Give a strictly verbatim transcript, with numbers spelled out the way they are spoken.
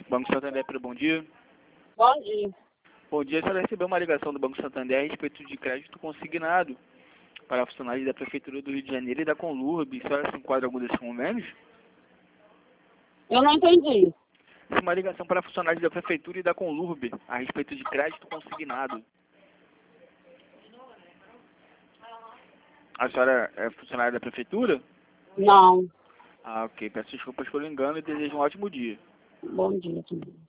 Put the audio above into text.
Banco Santander, bom dia. Bom dia. Bom dia, a senhora recebeu uma ligação do Banco Santander a respeito de crédito consignado para funcionários da Prefeitura do Rio de Janeiro e da Conlurb. A senhora se enquadra em algum desses convênios? Eu não entendi. Isso é uma ligação para funcionários da Prefeitura e da Conlurb a respeito de crédito consignado. A senhora é funcionária da Prefeitura? Não. Ah, ok. Peço desculpas pelo engano e desejo um ótimo dia. Bom dia também.